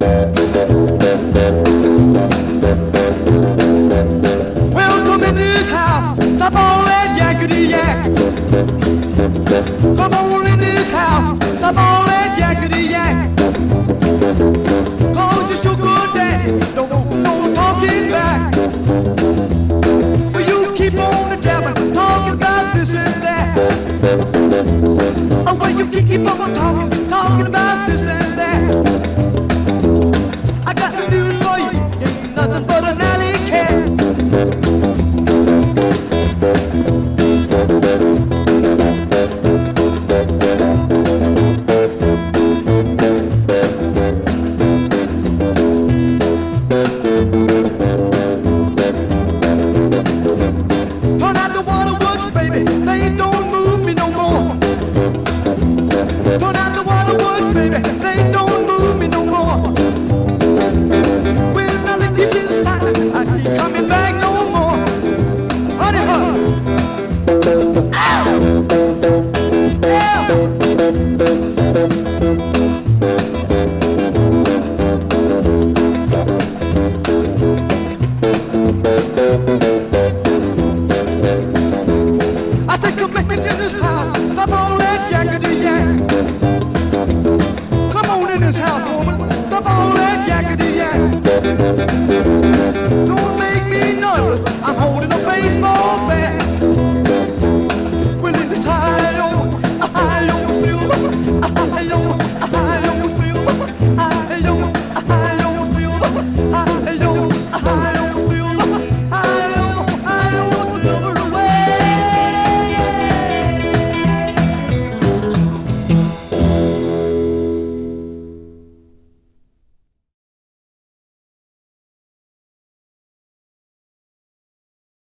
Welcome in this house. Stop all that yakety yak. Come on in this house. Stop all that yakety yak. Cause you're so good daddy. Don't no talking back. But you keep on jabbing, talking about this and that. Oh, well, you keep on talking about this and that. I got the news for you. Ain't nothing but an alley cat. Turn out the waterworks, baby. They don't move me no more. Turn out the waterworks, baby. They don't move me no more. When I leave you this time, I keep coming back no more. Honey, honey. Ow! I said, come back in this house. Stop all that yakety yak. Come on in this house, woman. Stop all that yakety yak.